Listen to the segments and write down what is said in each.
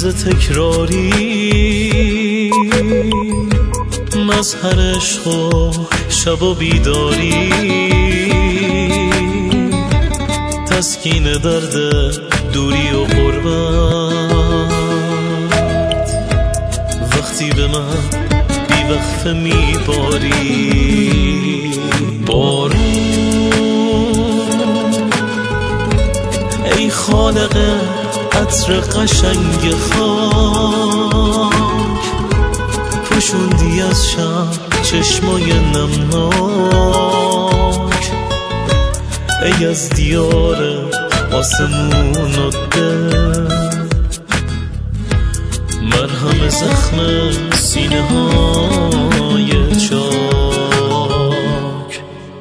روز تکراری، مظهر عشق و شب و بیداری، تسکین درد دوری و غربت، وقتی به من بی وقفه میباری. بارون ای خالق عطر قشنگ خاک، پوشوندی از شب چشمای نمناک، ای از دیار آسمون و دل، مرهم زخم سینه های چاک.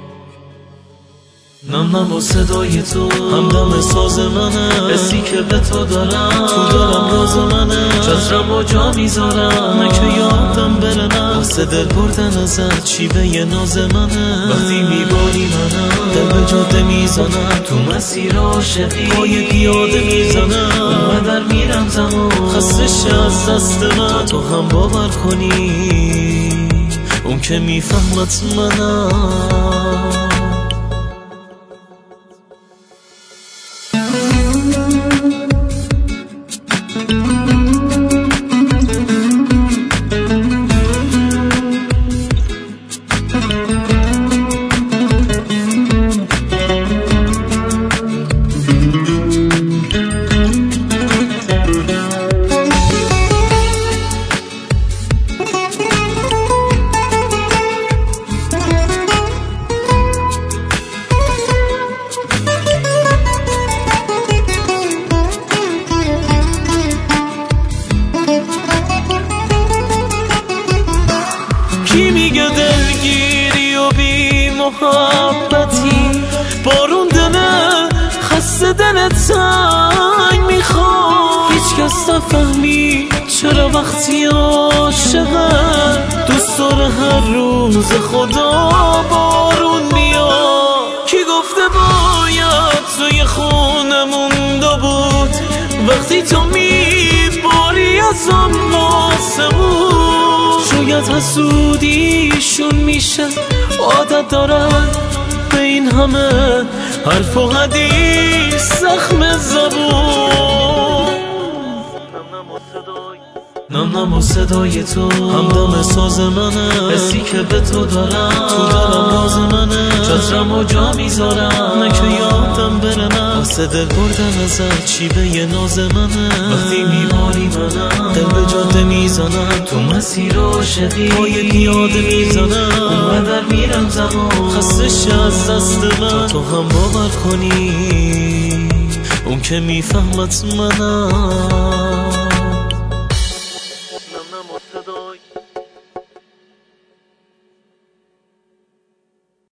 نم نم و صدای تو همدم ساز منه، حسی که به تو دارم تو دارم راز منه، چترم و جا میذارم نه که یادم بره، نه واسه دل بردن ازت شیوه ناز منه. وقتی میباری منم دل به جاده میزنم، تو مسیر عاشقی پای پیاده میزنم، اونقدر میرم زمان خسته شه از دست من، تو هم باور کنی اون که میفهمت منم. کی میگه دلگیری و بی محبتی، بارون دنه خسته دل تنگ میخواد، هیچ کس نفهمی چرا وقتی عاشقه دوست داره هر روز خدا بارون میاد. کی گفته باید توی خونه مونده بود، وقتی تو میباری از آن آسمون، شاید حسودیشون میشه عادت دارن به این همه حرف و حدیث زخم زبون. نم نم و صدای تو همدم ساز منه، حسی که به تو دارم تو دارم راز منه، چترم و جا میذارم نه که یادم بره، نه واسه دل بردن ازت شیوه ناز منه. وقتی میباری منم دل به جاده میزنم، تو مسیر عاشقی پای پیاده میزنم، اونقدر میرم زمان خسته شه از دست من، تو هم باور کنی اون که میفهمت منم.